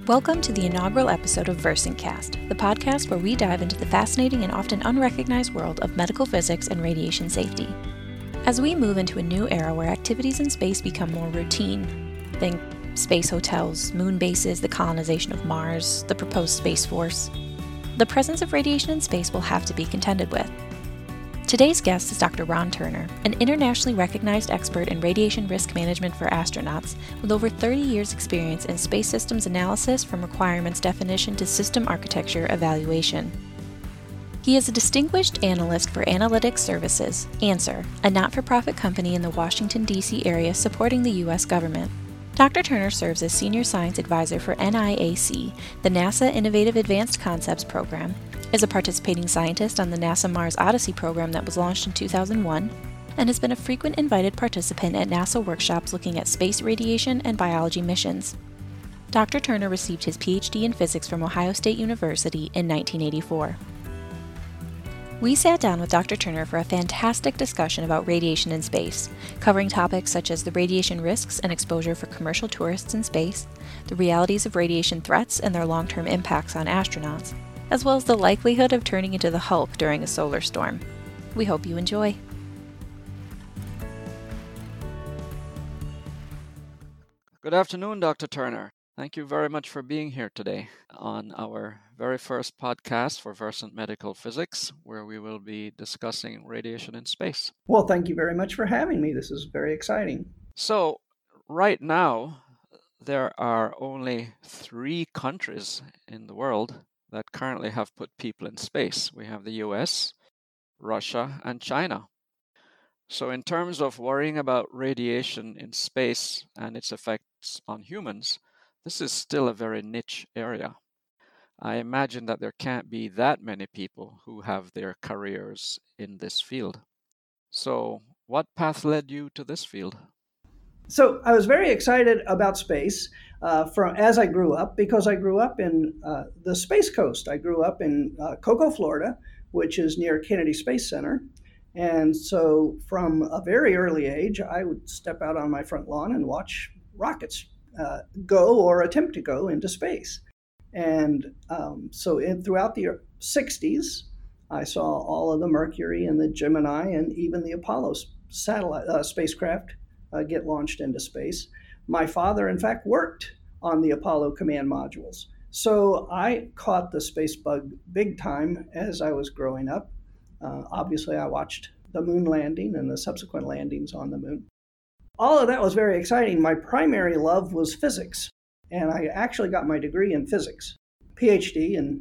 Welcome to the inaugural episode of VersantCast, the podcast where we dive into the fascinating and often unrecognized world of medical physics and radiation safety. As we move into a new era where activities in space become more routine, think space hotels, moon bases, the colonization of Mars, the proposed Space Force, the presence of radiation in space will have to be contended with. Today's guest is Dr. Ron Turner, an internationally recognized expert in radiation risk management for astronauts with over 30 years' experience in space systems analysis from requirements definition to system architecture evaluation. He is a distinguished analyst for Analytics Services, ANSWR, a not-for-profit company in the Washington, D.C. area supporting the U.S. government. Dr. Turner serves as Senior Science Advisor for NIAC, the NASA Innovative Advanced Concepts Program, is a participating scientist on the NASA Mars Odyssey program that was launched in 2001, and has been a frequent invited participant at NASA workshops looking at space radiation and biology missions. Dr. Turner received his PhD in physics from Ohio State University in 1984. We sat down with Dr. Turner for a fantastic discussion about radiation in space, covering topics such as the radiation risks and exposure for commercial tourists in space, the realities of radiation threats and their long-term impacts on astronauts, as well as the likelihood of turning into the Hulk during a solar storm. We hope you enjoy. Good afternoon, Dr. Turner. Thank you very much for being here today on our very first podcast for Versant Medical Physics, where we will be discussing radiation in space. Well, thank you very much for having me. This is very exciting. So, right now, there are only 3 countries in the world that currently have put people in space. We have the US, Russia, and China. So in terms of worrying about radiation in space and its effects on humans, this is still a very niche area. I imagine that there can't be that many people who have their careers in this field. So what path led you to this field? So I was very excited about space as I grew up, because I grew up in the Space Coast. I grew up in Cocoa, Florida, which is near Kennedy Space Center. And so from a very early age, I would step out on my front lawn and watch rockets go or attempt to go into space. And throughout the 60s, I saw all of the Mercury and the Gemini and even the Apollo satellite spacecraft get launched into space. My father, in fact, worked on the Apollo command modules. So I caught the space bug big time as I was growing up. Obviously, I watched the moon landing and the subsequent landings on the moon. All of that was very exciting. My primary love was physics, and I actually got my degree in physics, PhD in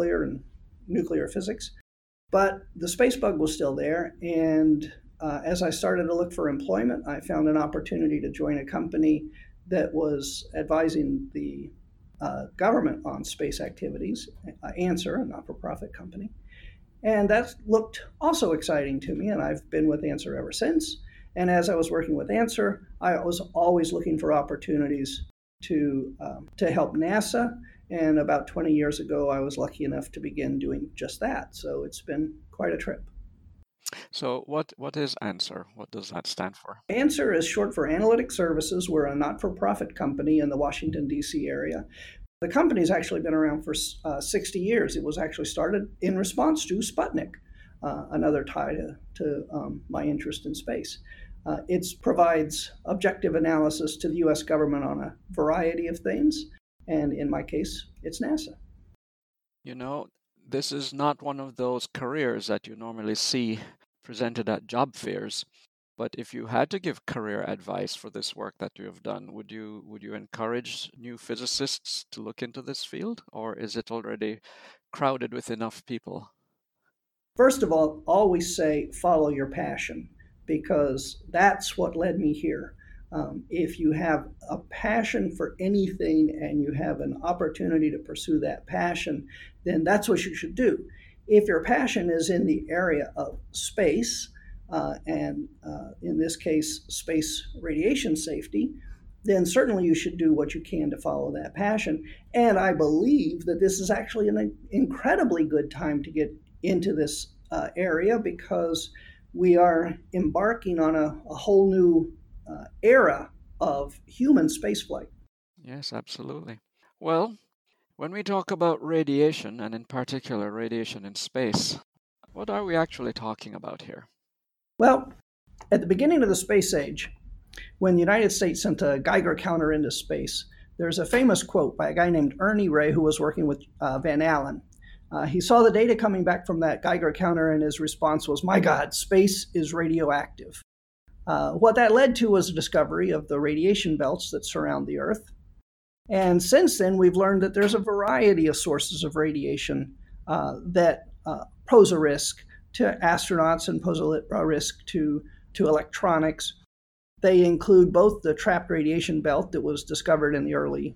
nuclear physics. But the space bug was still there, and as I started to look for employment, I found an opportunity to join a company that was advising the government on space activities, ANSWR, a not-for-profit company. And that looked also exciting to me, and I've been with ANSWR ever since. And as I was working with ANSWR, I was always looking for opportunities to help NASA. And about 20 years ago, I was lucky enough to begin doing just that. So it's been quite a trip. So what is ANSWR? What does that stand for? ANSWR is short for Analytics Services. We're a not-for-profit company in the Washington, D.C. area. The company's actually been around for 60 years. It was actually started in response to Sputnik, another tie to my interest in space. It provides objective analysis to the U.S. government on a variety of things, and in my case, it's NASA. You know, this is not one of those careers that you normally see presented at job fairs. But if you had to give career advice for this work that you have done, would you encourage new physicists to look into this field, or is it already crowded with enough people? First of all, always say follow your passion, because that's what led me here. If you have a passion for anything and you have an opportunity to pursue that passion, then that's what you should do. If your passion is in the area of space, and in this case, space radiation safety, then certainly you should do what you can to follow that passion. And I believe that this is actually an incredibly good time to get into this area, because we are embarking on a whole new era of human spaceflight. Yes, absolutely. Well, When we talk about radiation, and in particular radiation in space, what are we actually talking about here? Well, at the beginning of the space age, when the United States sent a Geiger counter into space, there's a famous quote by a guy named Ernie Ray who was working with Van Allen. He saw the data coming back from that Geiger counter, and his response was, "My God, space is radioactive." What that led to was a discovery of the radiation belts that surround the Earth. And since then, we've learned that there's a variety of sources of radiation that pose a risk to astronauts and pose a risk to electronics. They include both the trapped radiation belt that was discovered in the early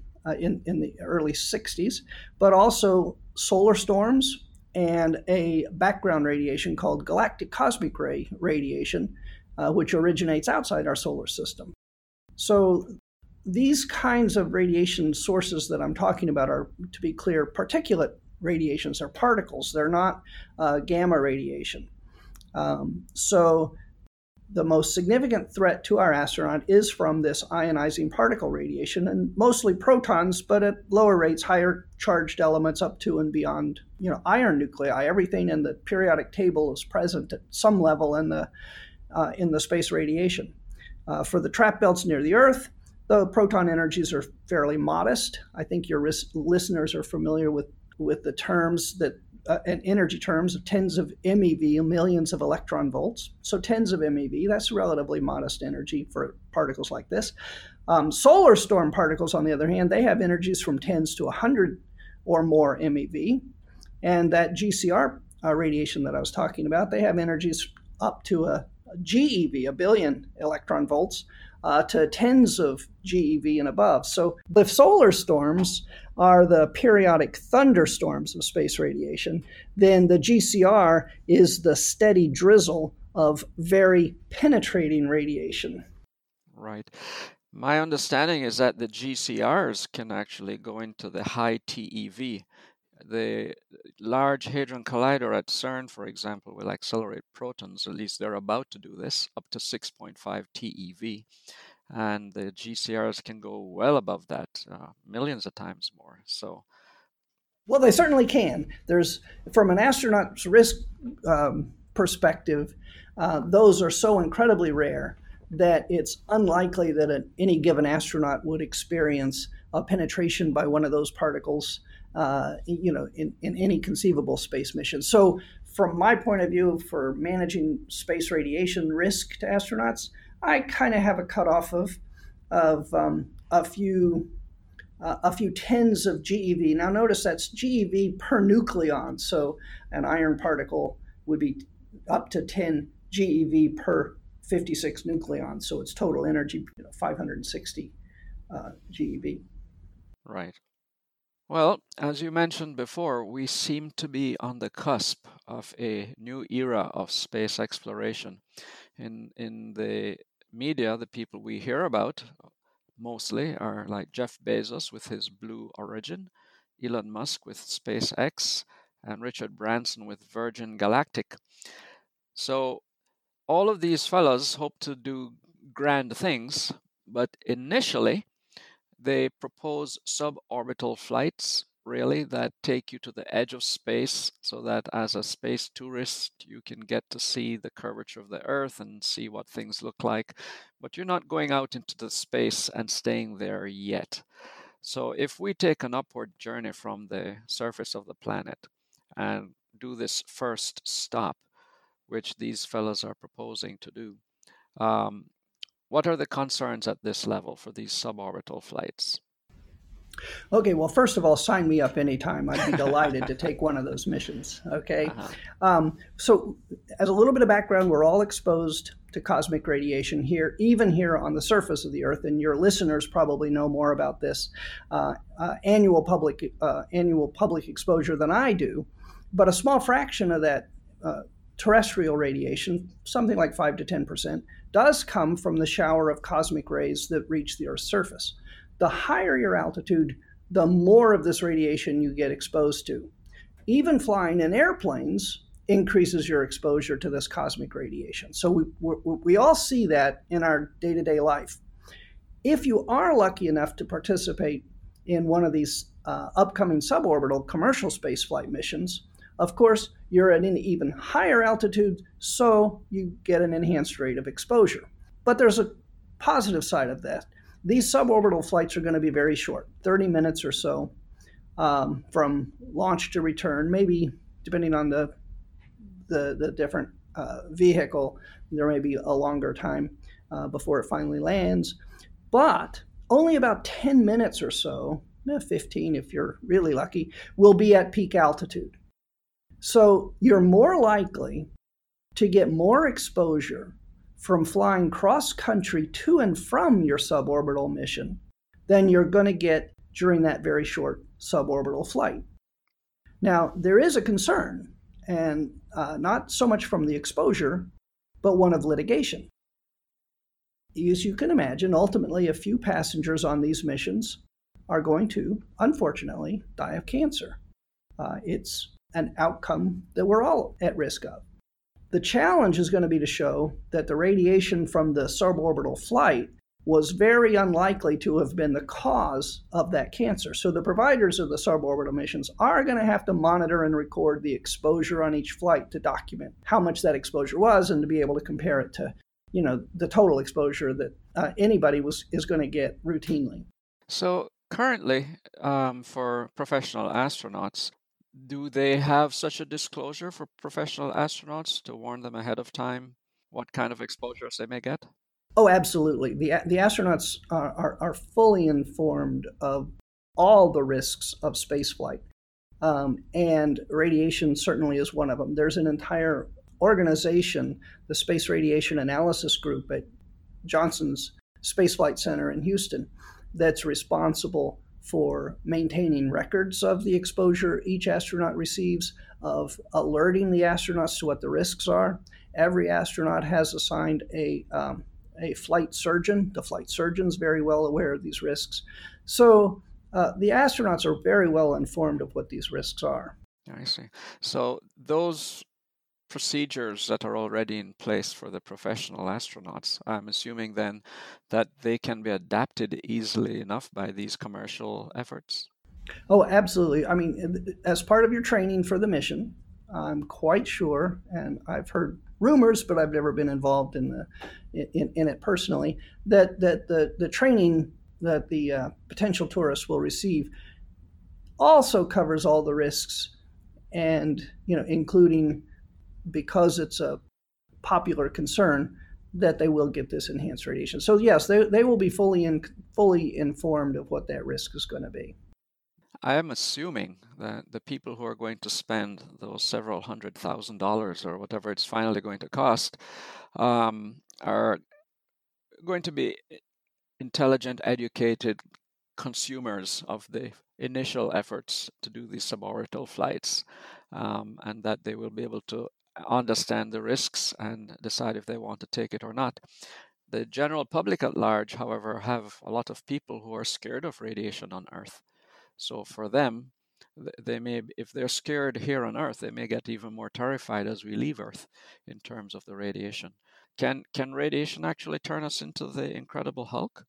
60s, but also solar storms and a background radiation called galactic cosmic ray radiation, which originates outside our solar system. So these kinds of radiation sources that I'm talking about are, to be clear, particulate radiations. They're particles. They're not gamma radiation. So the most significant threat to our astronaut is from this ionizing particle radiation, and mostly protons, but at lower rates, higher charged elements up to and beyond, iron nuclei. Everything in the periodic table is present at some level in the space radiation. For the trap belts near the Earth, the proton energies are fairly modest. I think your listeners are familiar with the terms that and energy terms of tens of MeV, millions of electron volts. So tens of MeV, that's relatively modest energy for particles like this. Solar storm particles, on the other hand, they have energies from tens to 100 or more MeV. And that GCR radiation that I was talking about, they have energies up to a GeV, a billion electron volts, to tens of GeV and above. So if solar storms are the periodic thunderstorms of space radiation, then the GCR is the steady drizzle of very penetrating radiation. Right. My understanding is that the GCRs can actually go into the high TeV. The Large Hadron Collider at CERN, for example, will accelerate protons, at least they're about to do this, up to 6.5 TeV. And the GCRs can go well above that, millions of times more. So, well, they certainly can. There's, from an astronaut's risk perspective, those are so incredibly rare that it's unlikely that any given astronaut would experience a penetration by one of those particles, in any conceivable space mission. So, from my point of view, for managing space radiation risk to astronauts, I kind of have a cutoff of a few tens of GeV. Now notice that's GeV per nucleon. So an iron particle would be up to 10 GeV per 56 nucleons. So its total energy, 560 GeV. Right. Well, as you mentioned before, we seem to be on the cusp of a new era of space exploration. In the media, the people we hear about mostly are like Jeff Bezos with his Blue Origin, Elon Musk with SpaceX, and Richard Branson with Virgin Galactic. So all of these fellows hope to do grand things, but initially they propose suborbital flights, really, that take you to the edge of space so that as a space tourist, you can get to see the curvature of the Earth and see what things look like. But you're not going out into the space and staying there yet. So if we take an upward journey from the surface of the planet and do this first stop, which these fellows are proposing to do, what are the concerns at this level for these suborbital flights? Okay, well, first of all, sign me up anytime. I'd be delighted to take one of those missions, okay? So as a little bit of background, we're all exposed to cosmic radiation here, even here on the surface of the Earth, and your listeners probably know more about this annual public exposure than I do. But a small fraction of that terrestrial radiation, something like 5 to 10%, does come from the shower of cosmic rays that reach the Earth's surface. The higher your altitude, the more of this radiation you get exposed to. Even flying in airplanes increases your exposure to this cosmic radiation. So we all see that in our day-to-day life. If you are lucky enough to participate in one of these upcoming suborbital commercial spaceflight missions. Of course, you're at an even higher altitude, so you get an enhanced rate of exposure. But there's a positive side of that. These suborbital flights are going to be very short, 30 minutes or so from launch to return, maybe depending on the different vehicle, there may be a longer time before it finally lands. But only about 10 minutes or so, 15 if you're really lucky, will be at peak altitude. So you're more likely to get more exposure from flying cross-country to and from your suborbital mission than you're going to get during that very short suborbital flight. Now, there is a concern, and not so much from the exposure, but one of litigation. As you can imagine, ultimately, a few passengers on these missions are going to, unfortunately, die of cancer. It's an outcome that we're all at risk of. The challenge is going to be to show that the radiation from the suborbital flight was very unlikely to have been the cause of that cancer. So the providers of the suborbital missions are going to have to monitor and record the exposure on each flight to document how much that exposure was and to be able to compare it to, the total exposure that anybody is going to get routinely. So currently, for professional astronauts, do they have such a disclosure for professional astronauts to warn them ahead of time what kind of exposures they may get? Oh, absolutely. The astronauts are fully informed of all the risks of spaceflight, and radiation certainly is one of them. There's an entire organization, the Space Radiation Analysis Group at Johnson's Space Flight Center in Houston, that's responsible for maintaining records of the exposure each astronaut receives, of alerting the astronauts to what the risks are. Every astronaut has assigned a flight surgeon. The flight surgeon's very well aware of these risks. So the astronauts are very well informed of what these risks are. I see. So those procedures that are already in place for the professional astronauts, I'm assuming then that they can be adapted easily enough by these commercial efforts? Oh, absolutely. I mean, as part of your training for the mission, I'm quite sure, and I've heard rumors, but I've never been involved in it personally, that the training that the potential tourists will receive also covers all the risks, and including, because it's a popular concern, that they will get this enhanced radiation. So yes, they will be fully informed of what that risk is going to be. I am assuming that the people who are going to spend those several $100,000 or whatever it's finally going to cost are going to be intelligent, educated consumers of the initial efforts to do these suborbital flights, and that they will be able to understand the risks and decide if they want to take it or not. The general public at large, however, have a lot of people who are scared of radiation on Earth. So for them, they may, if they're scared here on Earth, they may get even more terrified as we leave Earth in terms of the radiation. Can radiation actually turn us into the Incredible Hulk?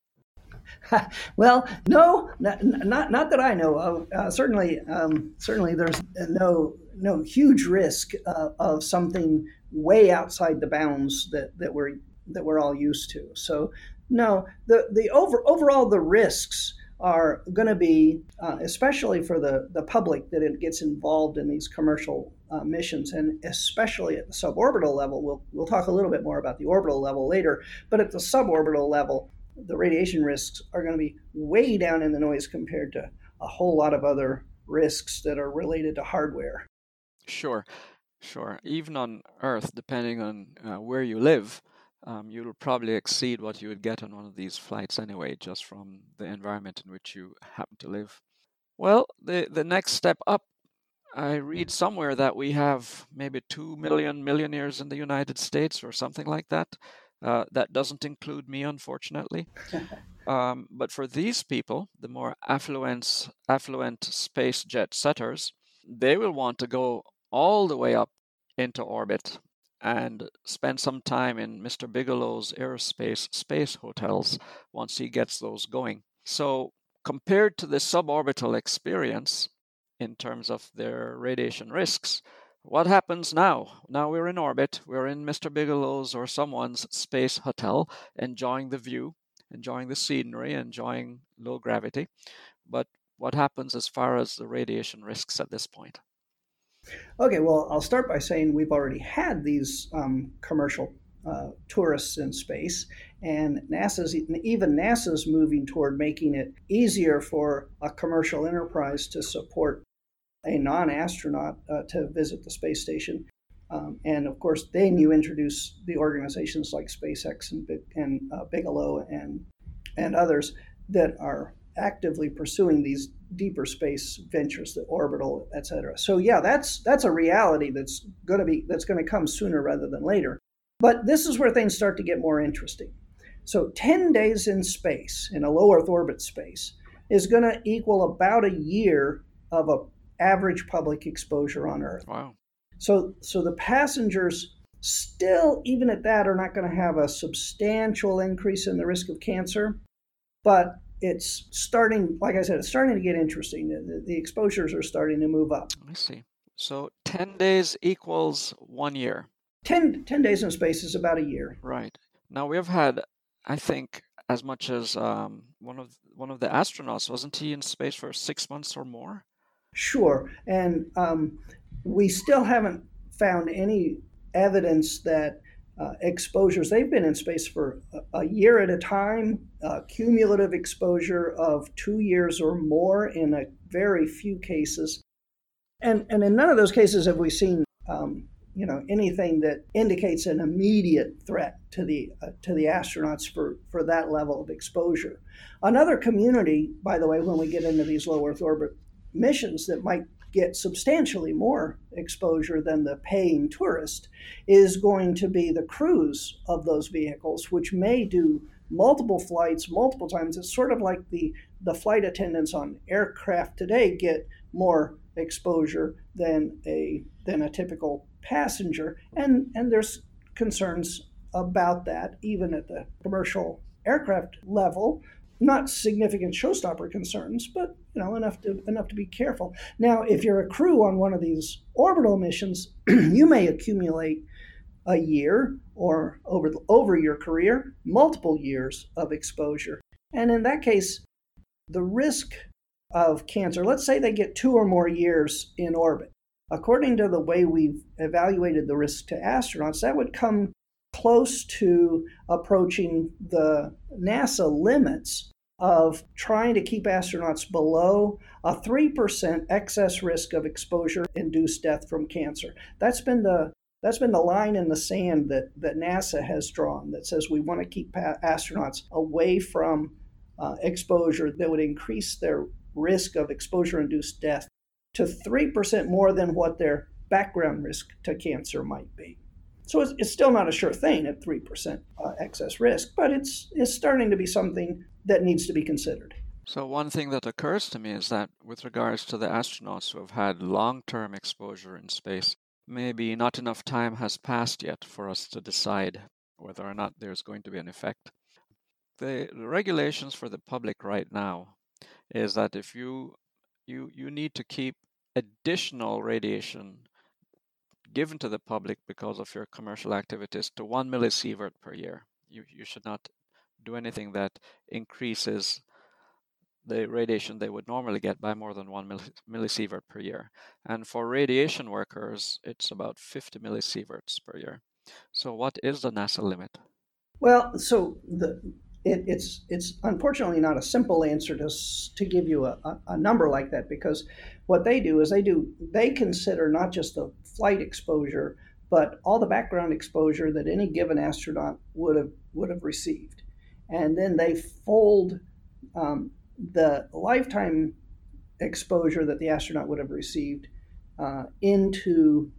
Well, no, not that I know of. Certainly, there's no huge risk of something way outside the bounds that we're all used to. So no, the overall the risks are going to be, especially for the public that it gets involved in these commercial missions, and especially at the suborbital level. We'll talk a little bit more about the orbital level later, but at the suborbital level, the radiation risks are going to be way down in the noise compared to a whole lot of other risks that are related to hardware. Sure. Even on Earth, depending on where you live, you'll probably exceed what you would get on one of these flights anyway, just from the environment in which you happen to live. Well, the next step up, I read somewhere that we have maybe 2 million millionaires in the United States or something like that. That doesn't include me, unfortunately. But for these people, the more affluent space jet setters, they will want to go all the way up into orbit and spend some time in Mr. Bigelow's aerospace space hotels once he gets those going. So compared to the suborbital experience in terms of their radiation risks, what happens now? Now we're in orbit, we're in Mr. Bigelow's or someone's space hotel, enjoying the view, enjoying the scenery, enjoying low gravity. But what happens as far as the radiation risks at this point? Okay, well, I'll start by saying we've already had these commercial tourists in space, and even NASA's moving toward making it easier for a commercial enterprise to support a non-astronaut to visit the space station. And of course, then you introduce the organizations like SpaceX and Bigelow and others that are actively pursuing these deeper space ventures, the orbital, et cetera. So yeah, that's a reality that's going to come sooner rather than later. But this is where things start to get more interesting. So 10 days in space, in a low Earth orbit space, is going to equal about a year of an average public exposure on Earth. Wow. So the passengers still, even at that, are not going to have a substantial increase in the risk of cancer, but it's starting, like I said, it's starting to get interesting. The exposures are starting to move up. I see. So 10 days equals 1 year. 10 days in space is about a year. Right. Now we have had, I think, as much as one of the astronauts, wasn't he in space for 6 months or more? Sure. And we still haven't found any evidence that exposures, they've been in space for a year at a time, cumulative exposure of 2 years or more in a very few cases. And in none of those cases have we seen anything that indicates an immediate threat to the astronauts for that level of exposure. Another community, by the way, when we get into these low Earth orbit missions that might get substantially more exposure than the paying tourist is going to be the crews of those vehicles, which may do multiple flights multiple times. It's sort of like the flight attendants on aircraft today get more exposure than a typical passenger, and there's concerns about that even at the commercial aircraft level. Not significant showstopper concerns, but enough to be careful. Now, if you're a crew on one of these orbital missions, you may accumulate a year or over your career, multiple years of exposure. And in that case, the risk of cancer, let's say they get 2 or more years in orbit. According to the way we've evaluated the risk to astronauts, that would come close to approaching the NASA limits of trying to keep astronauts below a 3% excess risk of exposure-induced death from cancer. That's been the line in the sand that NASA has drawn that says we want to keep astronauts away from exposure that would increase their risk of exposure-induced death to 3% more than what their background risk to cancer might be. So it's still not a sure thing at 3% excess risk, but it's starting to be something that needs to be considered. So one thing that occurs to me is that with regards to the astronauts who have had long-term exposure in space, maybe not enough time has passed yet for us to decide whether or not there's going to be an effect. The regulations for the public right now is that if you need to keep additional radiation given to the public because of your commercial activities to 1 millisievert per year. You should not do anything that increases the radiation they would normally get by more than 1 millisievert per year. And for radiation workers, it's about 50 millisieverts per year. So what is the NASA limit? Well, so it's unfortunately not a simple answer to give you a number like that, because what they do is they consider not just the flight exposure, but all the background exposure that any given astronaut would have received, and then they fold the lifetime exposure that the astronaut would have received into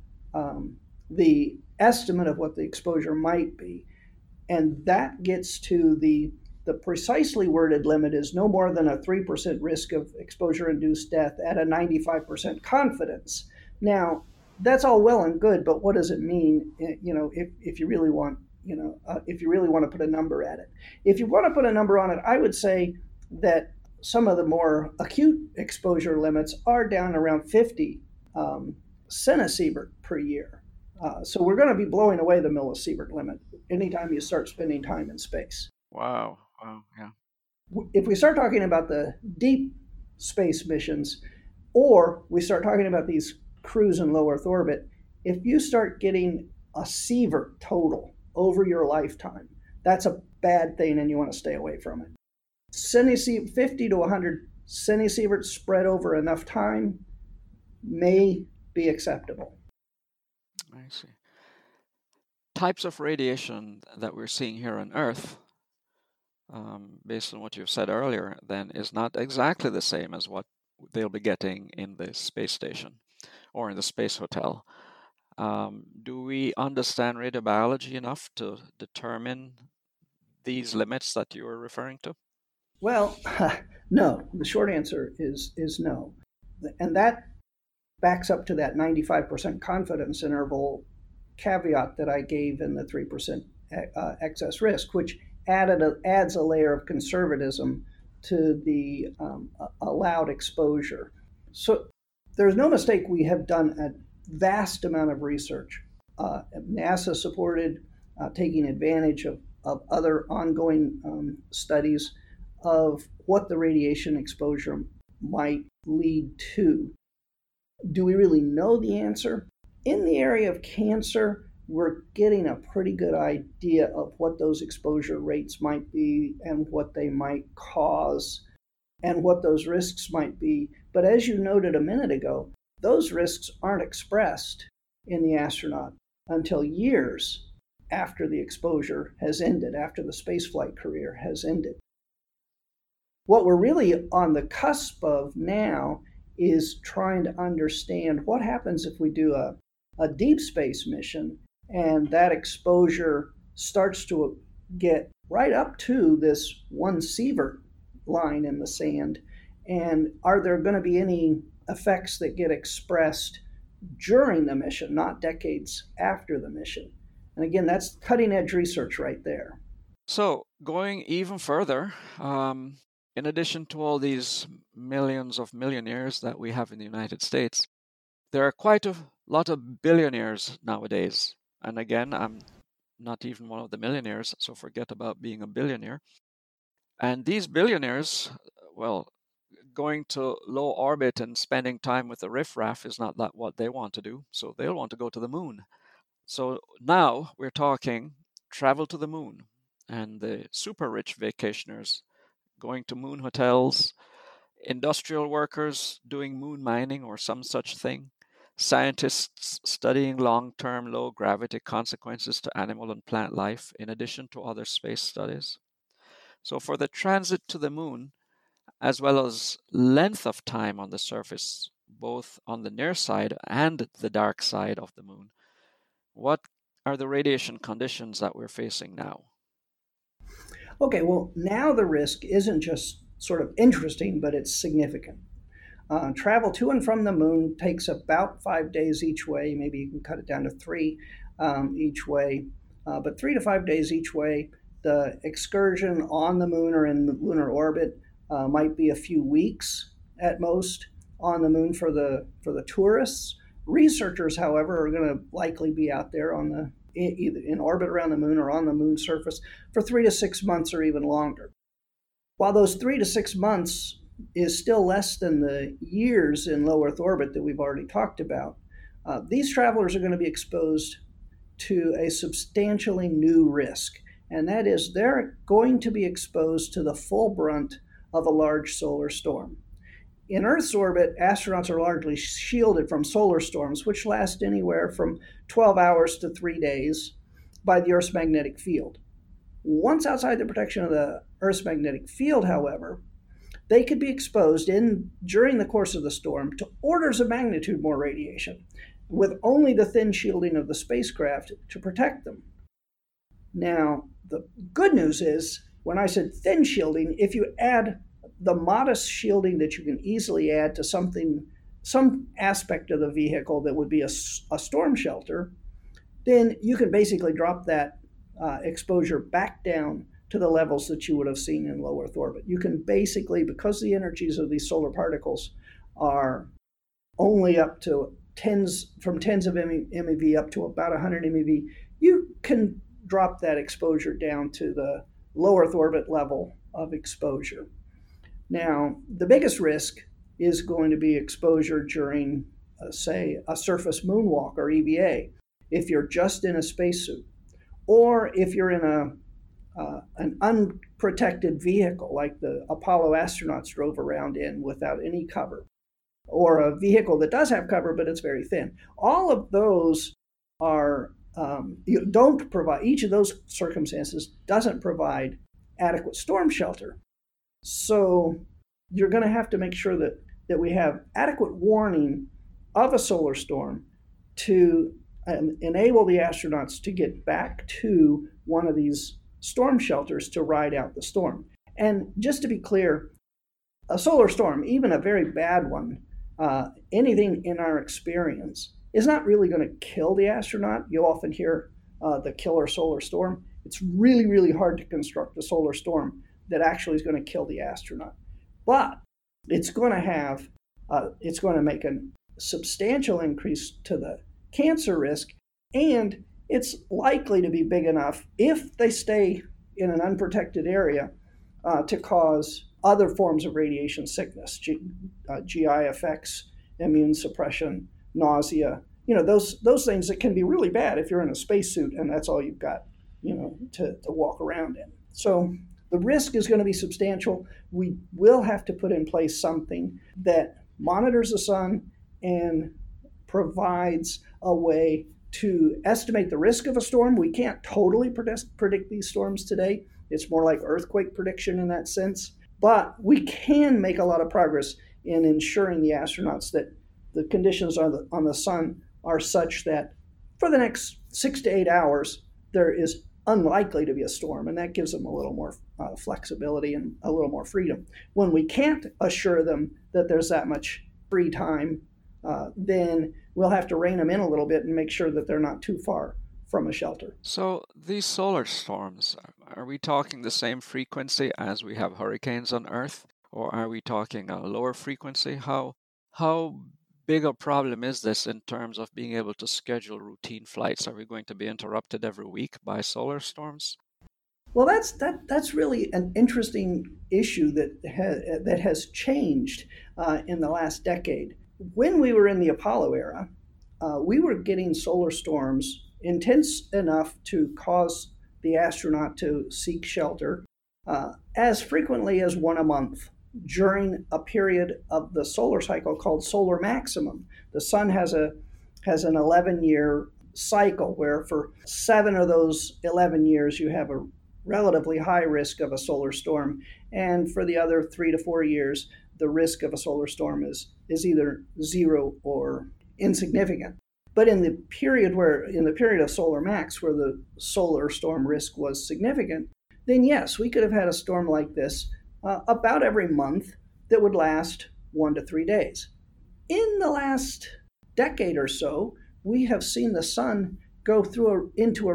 the estimate of what the exposure might be. And that gets to the precisely worded limit is no more than a 3% risk of exposure-induced death at a 95% confidence. Now, that's all well and good, but what does it mean? If you really want, if you really want to put a number at it. If you want to put a number on it, I would say that some of the more acute exposure limits are down around 50 centisievert per year. So we're going to be blowing away the millisievert limit anytime you start spending time in space. Wow, yeah. If we start talking about the deep space missions, or we start talking about these crews in low Earth orbit, if you start getting a sievert total over your lifetime, that's a bad thing and you want to stay away from it. 50 to 100 centisieverts spread over enough time may be acceptable. I see. Types of radiation that we're seeing here on Earth, based on what you've said earlier, then is not exactly the same as what they'll be getting in the space station or in the space hotel. Do we understand radiobiology enough to determine these limits that you were referring to? Well, no. The short answer is no. And that backs up to that 95% confidence interval caveat that I gave in the 3% excess risk, which adds a layer of conservatism to the allowed exposure. So there's no mistake, we have done a vast amount of research. NASA supported taking advantage of other ongoing studies of what the radiation exposure might lead to. Do we really know the answer? In the area of cancer, we're getting a pretty good idea of what those exposure rates might be and what they might cause and what those risks might be. But as you noted a minute ago, those risks aren't expressed in the astronaut until years after the exposure has ended, after the spaceflight career has ended. What we're really on the cusp of now is trying to understand what happens if we do a deep space mission and that exposure starts to get right up to this 1 sievert line in the sand. And are there going to be any effects that get expressed during the mission, not decades after the mission? And again, that's cutting edge research right there. So going even further, in addition to all these millions of millionaires that we have in the United States, there are quite a lot of billionaires nowadays. And again, I'm not even one of the millionaires, so forget about being a billionaire. And these billionaires, well, going to low orbit and spending time with the riffraff is not that what they want to do. So they'll want to go to the moon. So now we're talking travel to the moon, and the super rich vacationers going to moon hotels, industrial workers doing moon mining or some such thing, scientists studying long-term low-gravity consequences to animal and plant life, in addition to other space studies. So for the transit to the moon, as well as length of time on the surface, both on the near side and the dark side of the moon, what are the radiation conditions that we're facing now? Okay, well, now the risk isn't just sort of interesting, but it's significant. Travel to and from the moon takes about 5 days each way. Maybe you can cut it down to 3 each way, but 3 to 5 days each way. The excursion on the moon or in the lunar orbit might be a few weeks at most on the moon for the tourists. Researchers, however, are going to likely be out there on either in orbit around the moon or on the moon's surface for 3 to 6 months or even longer. While those 3 to 6 months is still less than the years in low Earth orbit that we've already talked about, these travelers are going to be exposed to a substantially new risk. And that is, they're going to be exposed to the full brunt of a large solar storm. In Earth's orbit, astronauts are largely shielded from solar storms, which last anywhere from 12 hours to 3 days by the Earth's magnetic field. Once outside the protection of the Earth's magnetic field, however, they could be exposed during the course of the storm to orders of magnitude more radiation, with only the thin shielding of the spacecraft to protect them. Now, the good news is, when I said thin shielding, if you add the modest shielding that you can easily add to some aspect of the vehicle that would be a storm shelter, then you can basically drop that exposure back down to the levels that you would have seen in low Earth orbit. You can basically, because the energies of these solar particles are only up to from tens of MeV up to about 100 MeV, you can drop that exposure down to the low Earth orbit level of exposure. Now, the biggest risk is going to be exposure during, say, a surface moonwalk or EVA, if you're just in a spacesuit, or if you're in an unprotected vehicle like the Apollo astronauts drove around in without any cover, or a vehicle that does have cover but it's very thin. All of those are don't provide. Each of those circumstances doesn't provide adequate storm shelter. So you're going to have to make sure that we have adequate warning of a solar storm to enable the astronauts to get back to one of these storm shelters to ride out the storm. And just to be clear, a solar storm, even a very bad one, anything in our experience, is not really going to kill the astronaut. You'll often hear the killer solar storm. It's really, really hard to construct a solar storm that actually is going to kill the astronaut. But it's going to make a substantial increase to the cancer risk, and it's likely to be big enough, if they stay in an unprotected area, to cause other forms of radiation sickness, GI effects, immune suppression, nausea, those things that can be really bad if you're in a spacesuit and that's all you've got, to walk around in. So the risk is going to be substantial. We will have to put in place something that monitors the sun and provides a way to estimate the risk of a storm. We can't totally predict these storms today. It's more like earthquake prediction in that sense. But we can make a lot of progress in ensuring the astronauts that the conditions on the sun are such that for the next 6 to 8 hours, there is unlikely to be a storm, and that gives them a little more flexibility and a little more freedom. When we can't assure them that there's that much free time, then we'll have to rein them in a little bit and make sure that they're not too far from a shelter. So these solar storms, are we talking the same frequency as we have hurricanes on Earth, or are we talking a lower frequency? How big a problem is this in terms of being able to schedule routine flights? Are we going to be interrupted every week by solar storms? Well, that's really an interesting issue that has changed in the last decade. When we were in the Apollo era, we were getting solar storms intense enough to cause the astronaut to seek shelter as frequently as one a month during a period of the solar cycle called solar maximum. The sun has an 11-year cycle where for 7 of those 11 years you have a relatively high risk of a solar storm, and for the other 3 to 4 years the risk of a solar storm is either zero or insignificant. But in the period of solar max, where the solar storm risk was significant, then yes, we could have had a storm like this about every month that would last 1 to 3 days. In the last decade or so, we have seen the sun go into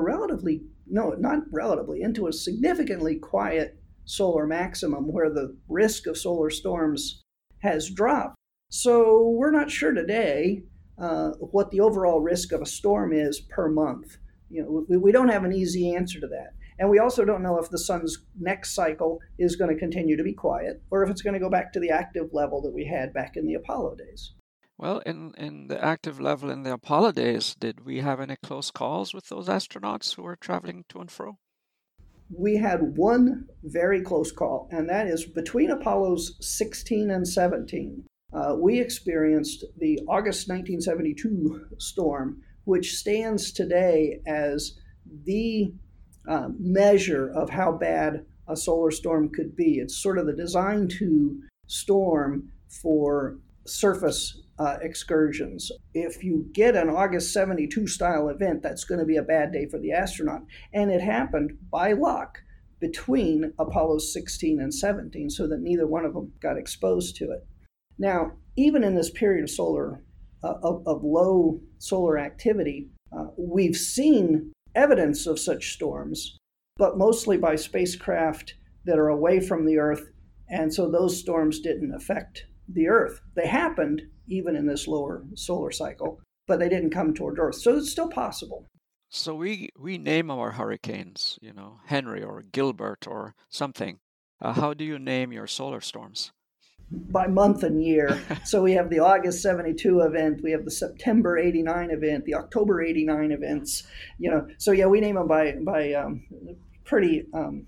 a significantly quiet solar maximum where the risk of solar storms has dropped. So we're not sure today what the overall risk of a storm is per month. We don't have an easy answer to that. And we also don't know if the sun's next cycle is going to continue to be quiet or if it's going to go back to the active level that we had back in the Apollo days. Well, in the active level in the Apollo days, did we have any close calls with those astronauts who were traveling to and fro? We had one very close call, and that is between Apollos 16 and 17. We experienced the August 1972 storm, which stands today as the measure of how bad a solar storm could be. It's sort of the design to storm for surface excursions. If you get an August 72 style event, that's going to be a bad day for the astronaut. And it happened by luck between Apollos 16 and 17, so that neither one of them got exposed to it. Now, even in this period of low solar activity, we've seen evidence of such storms but mostly by spacecraft that are away from the Earth. And so those storms didn't affect the Earth. They happened even in this lower solar cycle, but they didn't come toward Earth. So it's still possible. So we name our hurricanes, Henry or Gilbert or something. How do you name your solar storms? By month and year. So we have the August 72 event, we have the September 89 event, the October 89 events, So yeah, we name them by pretty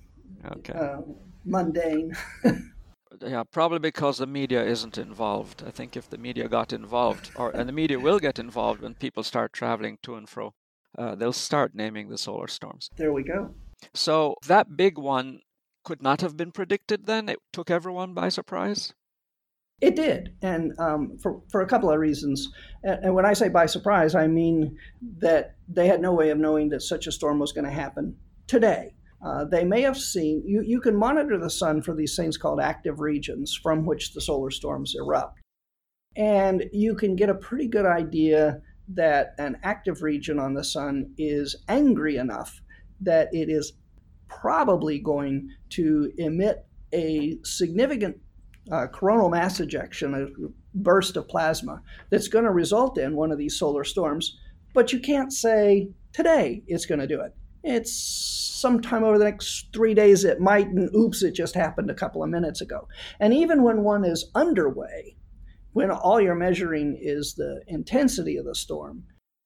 mundane. Yeah, probably because the media isn't involved. I think if the media got involved, and the media will get involved when people start traveling to and fro, they'll start naming the solar storms. There we go. So that big one could not have been predicted then? It took everyone by surprise? It did, and for a couple of reasons. And when I say by surprise, I mean that they had no way of knowing that such a storm was going to happen today. They may have seen, you can monitor the sun for these things called active regions from which the solar storms erupt. And you can get a pretty good idea that an active region on the sun is angry enough that it is probably going to emit a significant coronal mass ejection, a burst of plasma that's going to result in one of these solar storms. But you can't say today it's going to do it. It's sometime over the next 3 days it might, and oops, it just happened a couple of minutes ago. And even when one is underway, when all you're measuring is the intensity of the storm,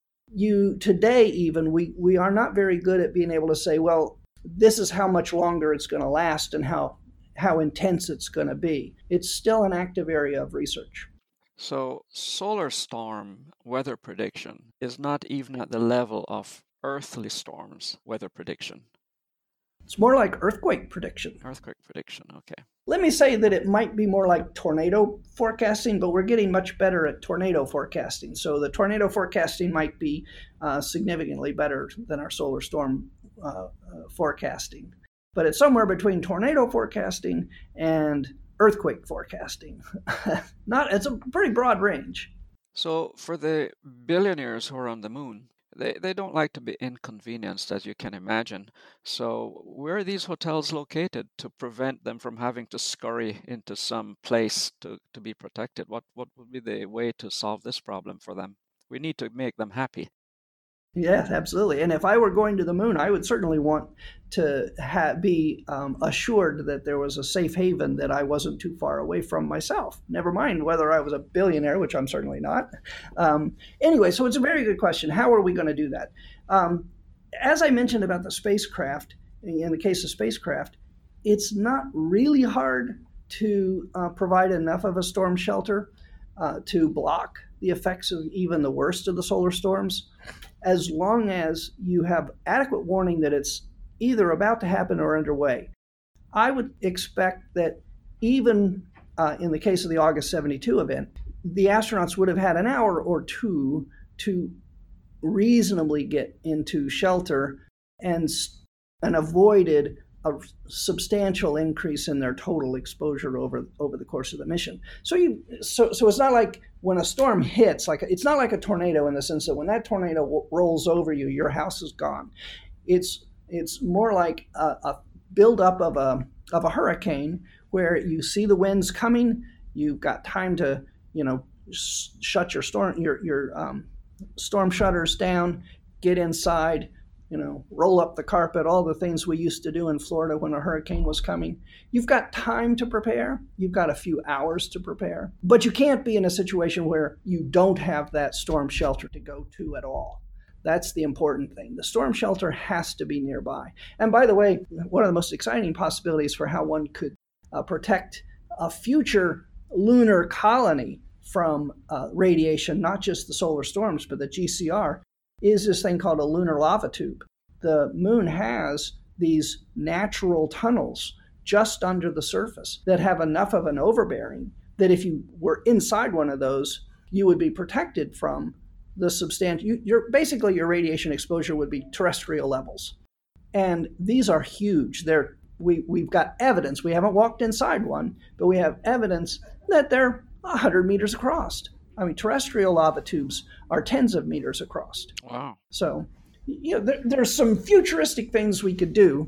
today even, we are not very good at being able to say, well, this is how much longer it's going to last and how intense it's going to be. It's still an active area of research. So solar storm weather prediction is not even at the level of earthly storms weather prediction. It's more like earthquake prediction. Earthquake prediction, okay. Let me say that it might be more like tornado forecasting, but we're getting much better at tornado forecasting. So the tornado forecasting might be significantly better than our solar storm forecasting. But it's somewhere between tornado forecasting and earthquake forecasting. It's a pretty broad range. So for the billionaires who are on the moon, they don't like to be inconvenienced, as you can imagine. So where are these hotels located to prevent them from having to scurry into some place to be protected? What would be the way to solve this problem for them? We need to make them happy. Yes, absolutely. And if I were going to the moon, I would certainly want to be assured that there was a safe haven that I wasn't too far away from myself. Never mind whether I was a billionaire, which I'm certainly not. Anyway, so it's a very good question. How are we going to do that? As I mentioned about the spacecraft, in the case of spacecraft, it's not really hard to provide enough of a storm shelter to block the effects of even the worst of the solar storms, as long as you have adequate warning that it's either about to happen or underway. I would expect that even in the case of the August 72 event, the astronauts would have had an hour or two to reasonably get into shelter and avoided a substantial increase in their total exposure over the course of the mission. So it's not like when a storm hits, it's not like a tornado in the sense that when that tornado rolls over you, your house is gone. It's more like a buildup of a hurricane where you see the winds coming, you've got time to shut your storm shutters down, get inside, roll up the carpet, all the things we used to do in Florida when a hurricane was coming. You've got time to prepare. You've got a few hours to prepare. But you can't be in a situation where you don't have that storm shelter to go to at all. That's the important thing. The storm shelter has to be nearby. And by the way, one of the most exciting possibilities for how one could protect a future lunar colony from radiation, not just the solar storms, but the GCR, is this thing called a lunar lava tube. The moon has these natural tunnels just under the surface that have enough of an overbearing that if you were inside one of those, you would be protected from the substantial, your radiation exposure would be terrestrial levels. And these are huge. We've got evidence. We haven't walked inside one, but we have evidence that they're 100 meters across. I mean, terrestrial lava tubes are tens of meters across. Wow. So, there's some futuristic things we could do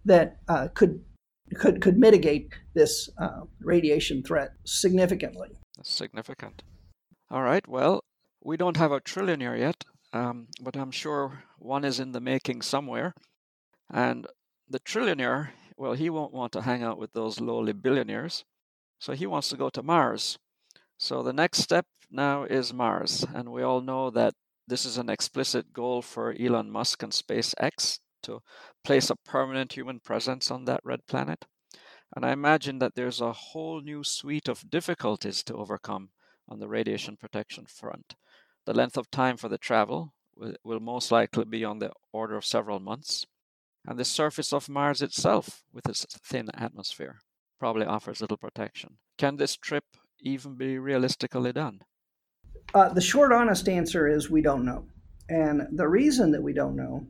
that could mitigate this radiation threat significantly. That's significant. All right, well, we don't have a trillionaire yet, but I'm sure one is in the making somewhere. And the trillionaire, well, he won't want to hang out with those lowly billionaires, so he wants to go to Mars. So the next step now is Mars, and we all know that this is an explicit goal for Elon Musk and SpaceX to place a permanent human presence on that red planet. And I imagine that there's a whole new suite of difficulties to overcome on the radiation protection front. The length of time for the travel will most likely be on the order of several months. And the surface of Mars itself, with its thin atmosphere, probably offers little protection. Can this trip even be realistically done? The short, honest answer is we don't know. And the reason that we don't know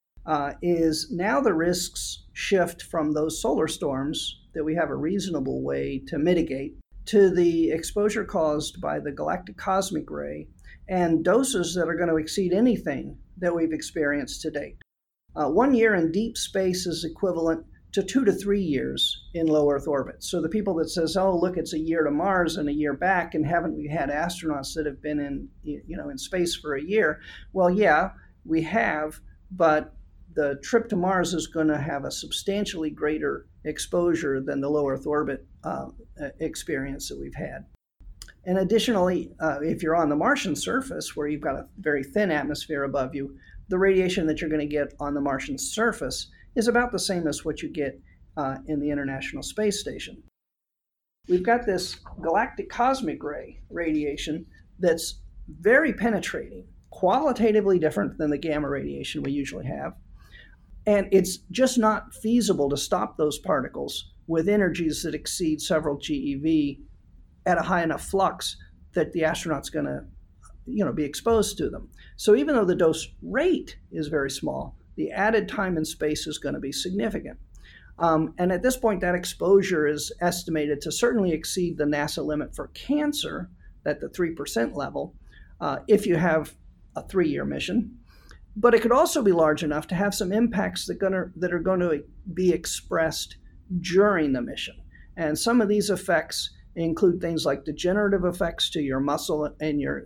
is now the risks shift from those solar storms that we have a reasonable way to mitigate to the exposure caused by the galactic cosmic ray and doses that are going to exceed anything that we've experienced to date. 1 year in deep space is equivalent to 2 to 3 years in low Earth orbit. So the people that says, oh, look, it's a year to Mars and a year back, and haven't we had astronauts that have been in space for a year? Well, yeah, we have, but the trip to Mars is going to have a substantially greater exposure than the low Earth orbit experience that we've had. And additionally, if you're on the Martian surface, where you've got a very thin atmosphere above you, the radiation that you're going to get on the Martian surface is about the same as what you get in the International Space Station. We've got this galactic cosmic ray radiation that's very penetrating, qualitatively different than the gamma radiation we usually have. And it's just not feasible to stop those particles with energies that exceed several GeV at a high enough flux that the astronaut's going to be exposed to them. So even though the dose rate is very small, the added time in space is going to be significant. And at this point, that exposure is estimated to certainly exceed the NASA limit for cancer at the 3% level if you have a 3-year mission. But it could also be large enough to have some impacts that are going to be expressed during the mission. And some of these effects include things like degenerative effects to your muscle and your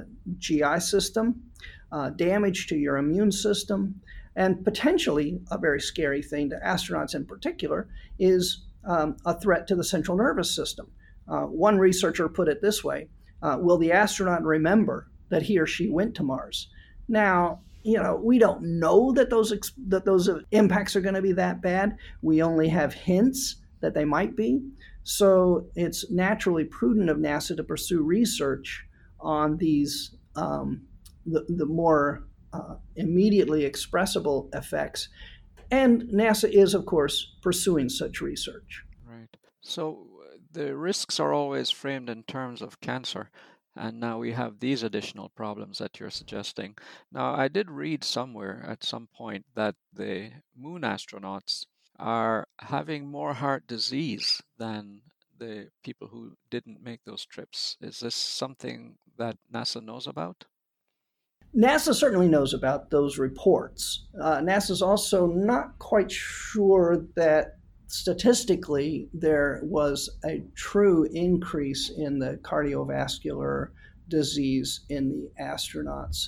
GI system, damage to your immune system, and potentially a very scary thing to astronauts in particular is a threat to the central nervous system. One researcher put it this way: will the astronaut remember that he or she went to Mars? Now, we don't know that those impacts are going to be that bad. We only have hints that they might be. So it's naturally prudent of NASA to pursue research on these the more immediately expressible effects. And NASA is, of course, pursuing such research. Right. So the risks are always framed in terms of cancer. And now we have these additional problems that you're suggesting. Now, I did read somewhere at some point that the moon astronauts are having more heart disease than the people who didn't make those trips. Is this something that NASA knows about? NASA certainly knows about those reports. NASA's also not quite sure that statistically there was a true increase in the cardiovascular disease in the astronauts.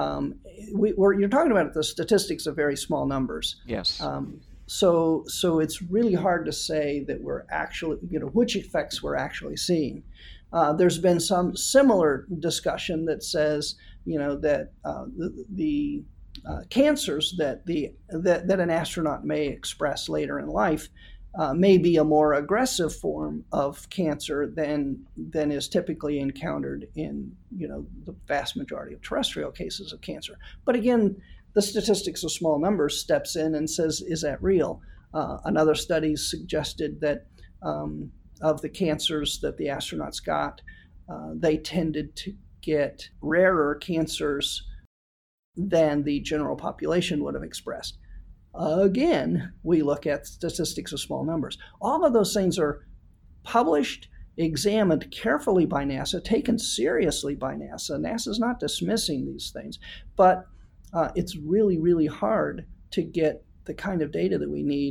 You're talking about the statistics of very small numbers. Yes. So it's really hard to say that we're actually, which effects we're actually seeing. There's been some similar discussion that says, that the cancers that an astronaut may express later in life may be a more aggressive form of cancer than is typically encountered in the vast majority of terrestrial cases of cancer. But again, the statistics of small numbers steps in and says, is that real? Another study suggested that of the cancers that the astronauts got, they tended to get rarer cancers than the general population would have expressed. Again, we look at statistics of small numbers. All of those things are published, examined carefully by NASA, taken seriously by NASA. NASA's not dismissing these things, but it's really, really hard to get the kind of data that we need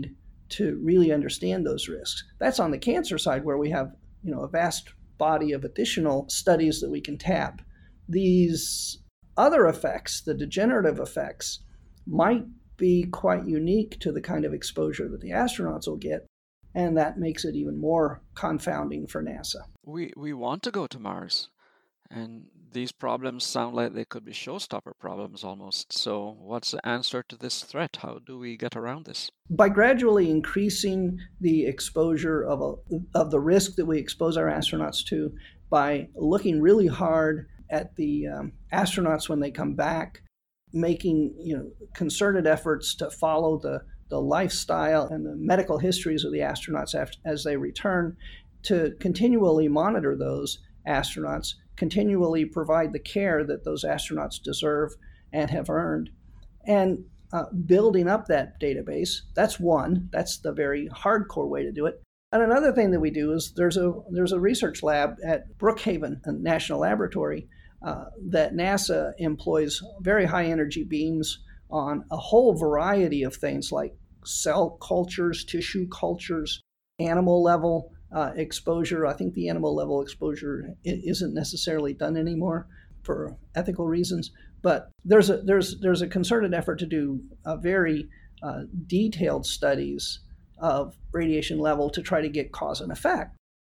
to really understand those risks. That's on the cancer side, where we have a vast body of additional studies that we can tap. These other effects, the degenerative effects, might be quite unique to the kind of exposure that the astronauts will get, and that makes it even more confounding for NASA. We want to go to Mars, and these problems sound like they could be showstopper problems almost. So what's the answer to this threat? How do we get around this? By gradually increasing the exposure of the risk that we expose our astronauts to, by looking really hard at the astronauts when they come back, making concerted efforts to follow the lifestyle and the medical histories of the astronauts as they return, to continually monitor those astronauts, continually provide the care that those astronauts deserve and have earned, and building up that database. That's the very hardcore way to do it. And another thing that we do is there's a research lab at Brookhaven National Laboratory that NASA employs very high energy beams on a whole variety of things like cell cultures, tissue cultures, animal level exposure. I think the animal level exposure isn't necessarily done anymore for ethical reasons, but there's a concerted effort to do very detailed studies of radiation level to try to get cause and effect.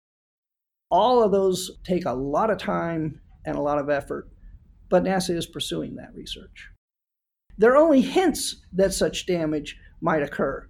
All of those take a lot of time and a lot of effort, but NASA is pursuing that research. There are only hints that such damage might occur,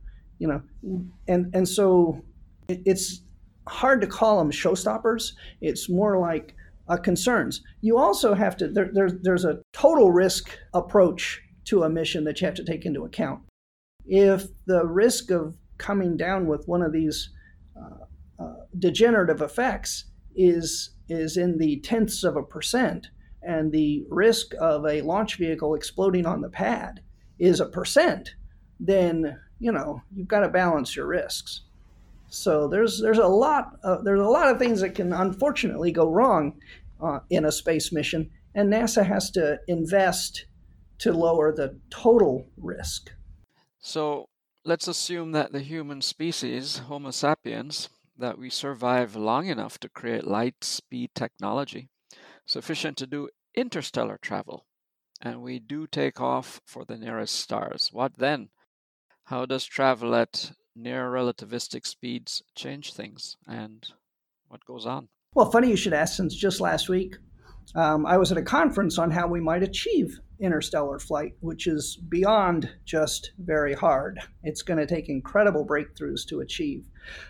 and so it's hard to call them showstoppers. It's more like concerns. You also have to, there's a total risk approach to a mission that you have to take into account. If the risk of coming down with one of these degenerative effects is in the tenths of a percent, and the risk of a launch vehicle exploding on the pad is 1%, then you've got to balance your risks. So there's a lot of things that can unfortunately go wrong in a space mission, and NASA has to invest to lower the total risk. So let's assume that the human species, Homo sapiens, that we survive long enough to create light speed technology sufficient to do interstellar travel, and we do take off for the nearest stars. What then? How does travel at near relativistic speeds change things, and what goes on? Well, funny you should ask, since just last week I was at a conference on how we might achieve interstellar flight, which is beyond just very hard. It's going to take incredible breakthroughs to achieve,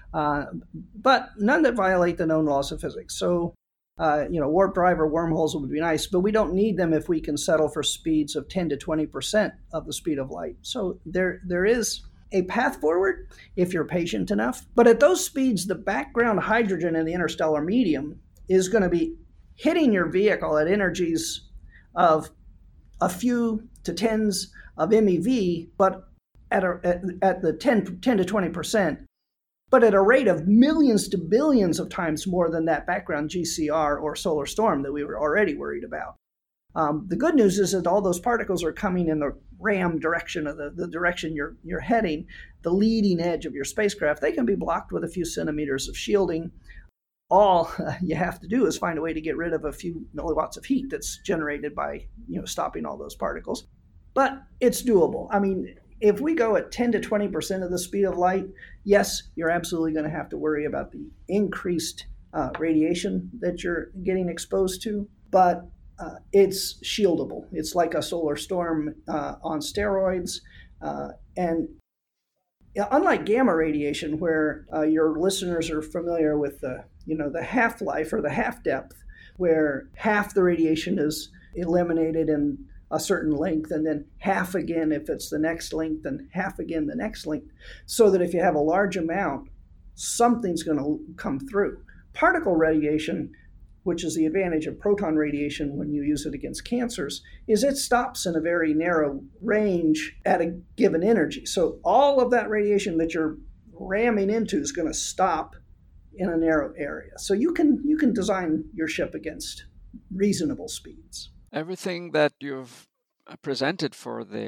but none that violate the known laws of physics. So, warp drive or wormholes would be nice, but we don't need them if we can settle for speeds of 10 to 20% of the speed of light. So there is a path forward if you're patient enough. But at those speeds, the background hydrogen in the interstellar medium is going to be hitting your vehicle at energies of a few to tens of MeV, but at the 10 to 20%, but at a rate of millions to billions of times more than that background GCR or solar storm that we were already worried about. The good news is that all those particles are coming in the ram direction of the direction you're heading, the leading edge of your spacecraft. They can be blocked with a few centimeters of shielding. All you have to do is find a way to get rid of a few milliwatts of heat that's generated by stopping all those particles. But it's doable. I mean, if we go at 10 to 20% of the speed of light, yes, you're absolutely going to have to worry about the increased radiation that you're getting exposed to, but it's shieldable. It's like a solar storm on steroids. And unlike gamma radiation, where your listeners are familiar with the half-life or the half-depth, where half the radiation is eliminated in a certain length, and then half again if it's the next length, and half again the next length, so that if you have a large amount, something's going to come through. Particle radiation, which is the advantage of proton radiation when you use it against cancers, is it stops in a very narrow range at a given energy. So all of that radiation that you're ramming into is going to stop in a narrow area. So you can design your ship against reasonable speeds. Everything that you've presented for the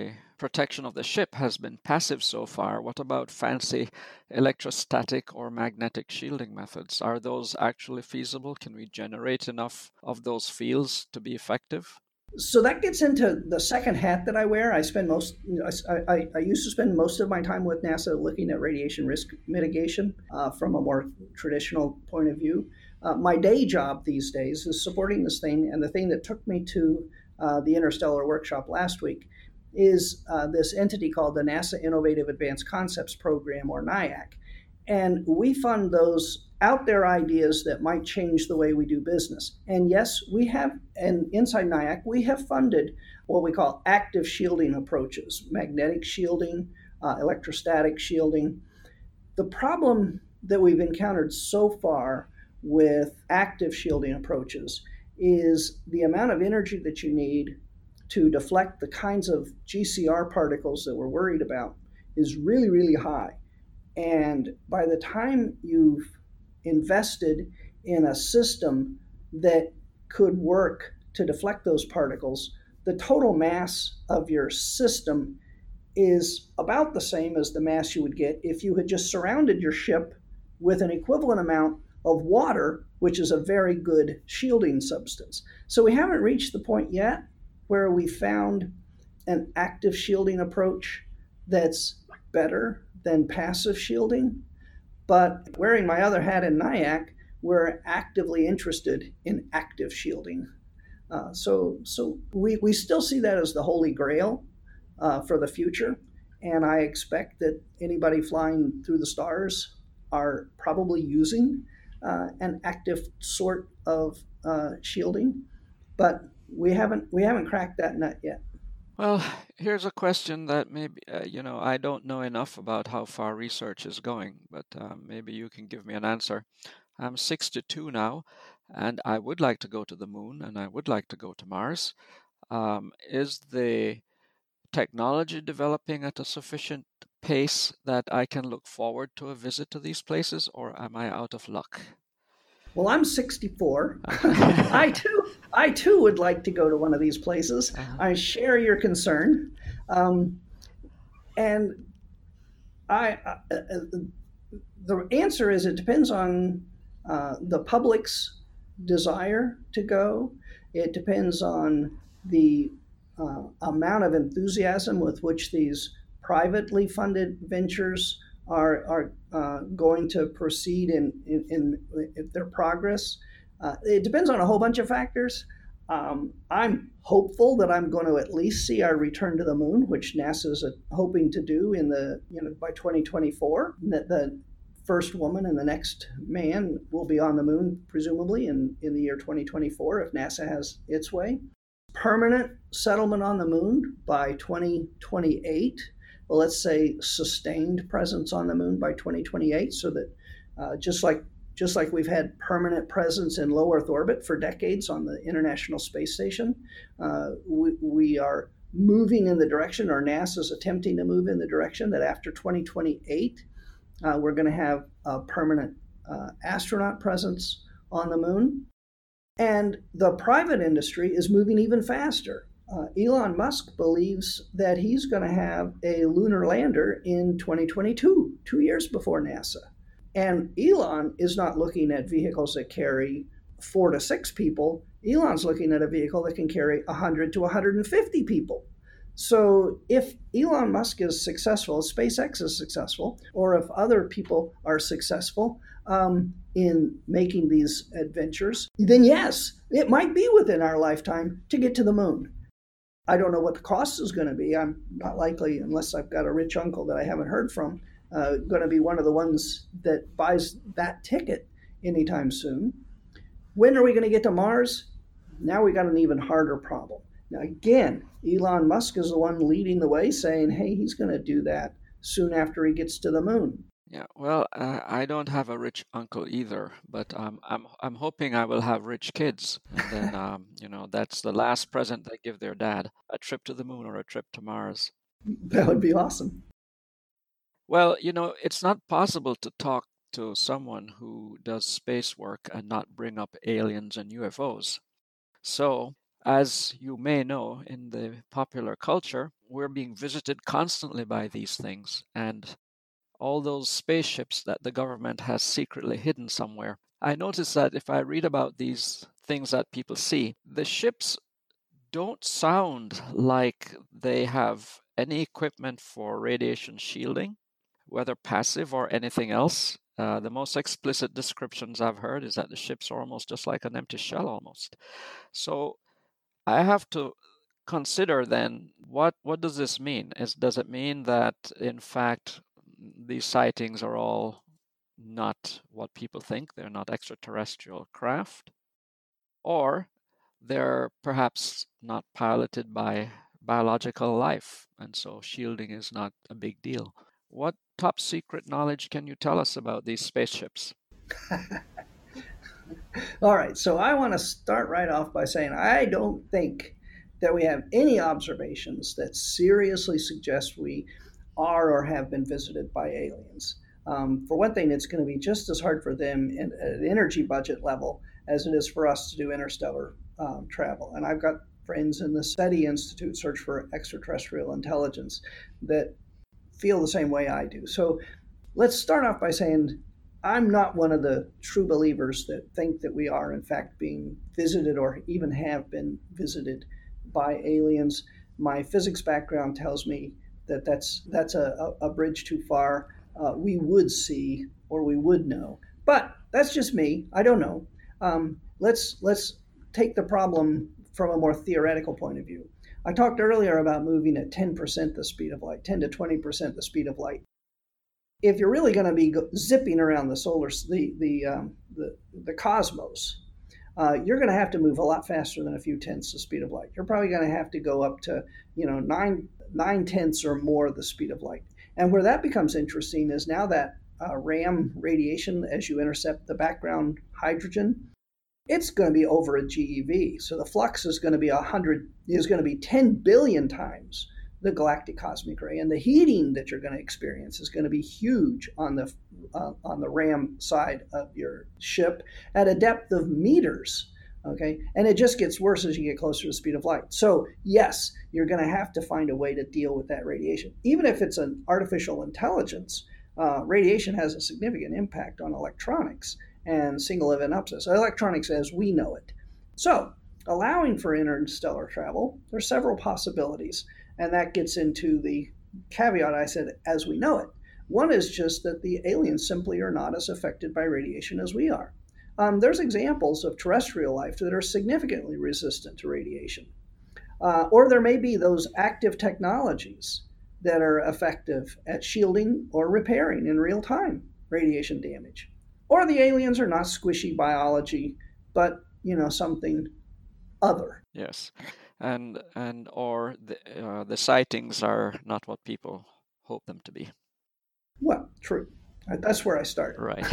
protection of the ship has been passive so far. What about fancy electrostatic or magnetic shielding methods? Are those actually feasible? Can we generate enough of those fields to be effective? So that gets into the second hat that I wear. I used to spend most of my time with NASA looking at radiation risk mitigation from a more traditional point of view. My day job these days is supporting this thing, and the thing that took me to the Interstellar Workshop last week is this entity called the NASA Innovative Advanced Concepts Program, or NIAC. And we fund those out there ideas that might change the way we do business. And yes, we have, and inside NIAC, we have funded what we call active shielding approaches, magnetic shielding, electrostatic shielding. The problem that we've encountered so far with active shielding approaches is the amount of energy that you need to deflect the kinds of GCR particles that we're worried about is really, really high. And by the time you've invested in a system that could work to deflect those particles, the total mass of your system is about the same as the mass you would get if you had just surrounded your ship with an equivalent amount of water, which is a very good shielding substance. So we haven't reached the point yet where we found an active shielding approach that's better than passive shielding. But wearing my other hat in NIAC, we're actively interested in active shielding. So we still see that as the holy grail for the future. And I expect that anybody flying through the stars are probably using an active sort of shielding. But we haven't cracked that nut yet. Well, here's a question that maybe, I don't know enough about how far research is going, but maybe you can give me an answer. I'm 62 now, and I would like to go to the moon, and I would like to go to Mars. Is the technology developing at a sufficient pace that I can look forward to a visit to these places, or am I out of luck? Well, I'm 64. I too would like to go to one of these places. I share your concern, and the answer is it depends on the public's desire to go. It depends on the amount of enthusiasm with which these privately funded ventures are going to proceed in their progress. It depends on a whole bunch of factors. I'm hopeful that I'm going to at least see our return to the moon, which NASA is hoping to do by 2024. That the first woman and the next man will be on the moon, presumably in the year 2024, if NASA has its way. Permanent settlement on the moon by 2028. Well, let's say sustained presence on the moon by 2028, so that just like we've had permanent presence in low Earth orbit for decades on the International Space Station, we are moving in the direction, or NASA's attempting to move in the direction that after 2028, we're going to have a permanent astronaut presence on the moon. And the private industry is moving even faster. Elon Musk believes that he's going to have a lunar lander in 2022, 2 years before NASA. And Elon is not looking at vehicles that carry 4 to 6 people. Elon's looking at a vehicle that can carry 100 to 150 people. So if Elon Musk is successful, if SpaceX is successful, or if other people are successful in making these adventures, then yes, it might be within our lifetime to get to the moon. I don't know what the cost is going to be. I'm not likely, unless I've got a rich uncle that I haven't heard from, going to be one of the ones that buys that ticket anytime soon. When are we going to get to Mars? Now we got an even harder problem. Now again, Elon Musk is the one leading the way, saying, hey, he's going to do that soon after he gets to the moon. Yeah, well, I don't have a rich uncle either, but I'm hoping I will have rich kids, and then that's the last present they give their dad: a trip to the moon or a trip to Mars. That would be awesome. Well, it's not possible to talk to someone who does space work and not bring up aliens and UFOs. So, as you may know, in the popular culture, we're being visited constantly by these things, and all those spaceships that the government has secretly hidden somewhere. I notice that if I read about these things that people see, the ships don't sound like they have any equipment for radiation shielding, whether passive or anything else. The most explicit descriptions I've heard is that the ships are almost just like an empty shell almost. So I have to consider then, what does this mean? Does it mean that, in fact, these sightings are all not what people think? They're not extraterrestrial craft? Or they're perhaps not piloted by biological life, and so shielding is not a big deal. What top secret knowledge can you tell us about these spaceships? All right, so I want to start right off by saying I don't think that we have any observations that seriously suggest we are or have been visited by aliens. For one thing, it's going to be just as hard for them at an energy budget level as it is for us to do interstellar travel. And I've got friends in the SETI Institute Search for Extraterrestrial Intelligence that feel the same way I do. So let's start off by saying I'm not one of the true believers that think that we are, in fact, being visited or even have been visited by aliens. My physics background tells me that that's a bridge too far. We would see or we would know. But that's just me. I don't know. Let's take the problem from a more theoretical point of view. I talked earlier about moving at 10% the speed of light, 10 to 20% the speed of light. If you're really going to be zipping around the cosmos, you're going to have to move a lot faster than a few tenths the speed of light. You're probably going to have to go up to, nine tenths or more the speed of light. And where that becomes interesting is now that RAM radiation, as you intercept the background hydrogen, it's going to be over a GeV. So the flux is going to be 10 billion times the galactic cosmic ray, and the heating that you're going to experience is going to be huge on the RAM side of your ship at a depth of meters. Okay, and it just gets worse as you get closer to the speed of light. So yes, you're going to have to find a way to deal with that radiation. Even if it's an artificial intelligence, radiation has a significant impact on electronics and single event upsets, electronics as we know it. So allowing for interstellar travel, there are several possibilities. And that gets into the caveat I said, as we know it. One is just that the aliens simply are not as affected by radiation as we are. There's examples of terrestrial life that are significantly resistant to radiation. Or there may be those active technologies that are effective at shielding or repairing in real time radiation damage. Or the aliens are not squishy biology, but something other. Yes. Or the sightings are not what people hope them to be. Well, true. That's where I started. Right.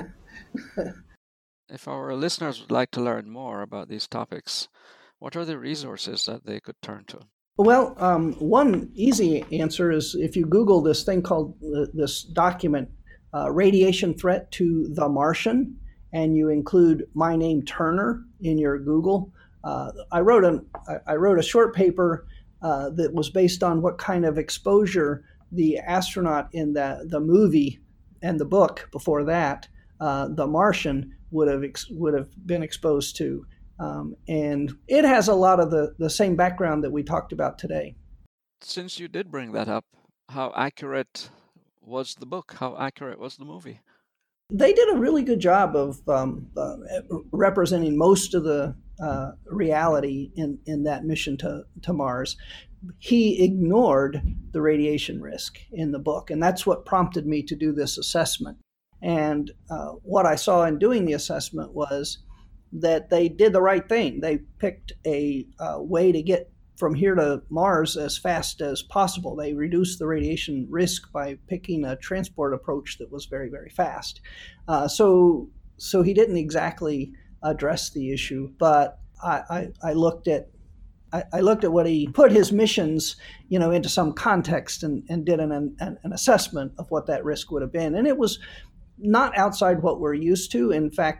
If our listeners would like to learn more about these topics, what are the resources that they could turn to? Well, one easy answer is if you Google this thing called this document, Radiation Threat to the Martian, and you include my name Turner in your Google. I wrote a short paper that was based on what kind of exposure the astronaut in the movie and the book before that, The Martian, would have been exposed to, and it has a lot of the same background that we talked about today. Since you did bring that up, how accurate was the book? How accurate was the movie? They did a really good job of representing most of the reality in that mission to Mars. He ignored the radiation risk in the book, and that's what prompted me to do this assessment. And what I saw in doing the assessment was that they did the right thing. They picked a way to get from here to Mars as fast as possible. They reduced the radiation risk by picking a transport approach that was very, very fast. So he didn't exactly address the issue, but I looked at what he put his missions, into some context and did an assessment of what that risk would have been, and it was not outside what we're used to. In fact,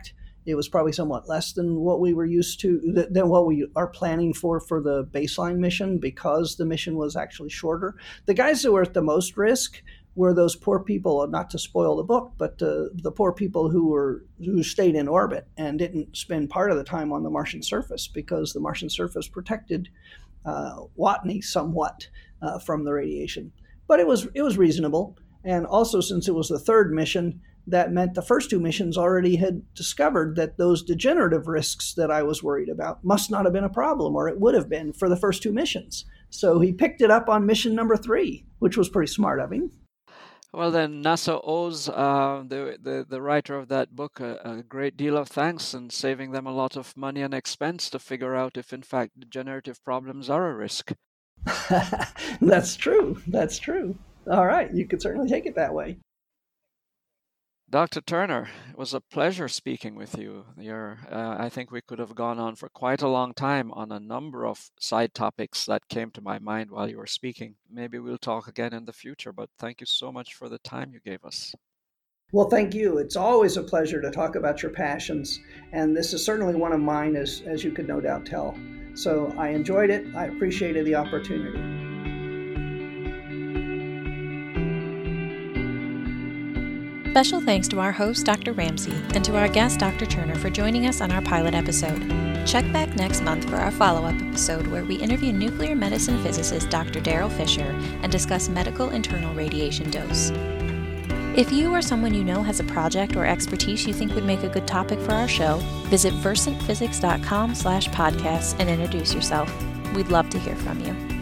It was probably somewhat less than what we were used to, than what we are planning for the baseline mission, because the mission was actually shorter. The guys that were at the most risk were those poor people, not to spoil the book, but the poor people who stayed in orbit and didn't spend part of the time on the Martian surface, because the Martian surface protected Watney somewhat from the radiation. But it was reasonable. And also, since it was the third mission, that meant the first two missions already had discovered that those degenerative risks that I was worried about must not have been a problem, or it would have been for the first two missions. So he picked it up on mission number 3, which was pretty smart of him. Well, then NASA owes the writer of that book a great deal of thanks, and saving them a lot of money and expense to figure out if, in fact, degenerative problems are a risk. That's true. That's true. All right. You could certainly take it that way. Dr. Turner, it was a pleasure speaking with you. I think we could have gone on for quite a long time on a number of side topics that came to my mind while you were speaking. Maybe we'll talk again in the future, but thank you so much for the time you gave us. Well, thank you. It's always a pleasure to talk about your passions, and this is certainly one of mine, as you could no doubt tell. So I enjoyed it. I appreciated the opportunity. Special thanks to our host, Dr. Ramsey, and to our guest, Dr. Turner, for joining us on our pilot episode. Check back next month for our follow-up episode where we interview nuclear medicine physicist Dr. Daryl Fisher and discuss medical internal radiation dose. If you or someone you know has a project or expertise you think would make a good topic for our show, visit versantphysics.com/podcasts and introduce yourself. We'd love to hear from you.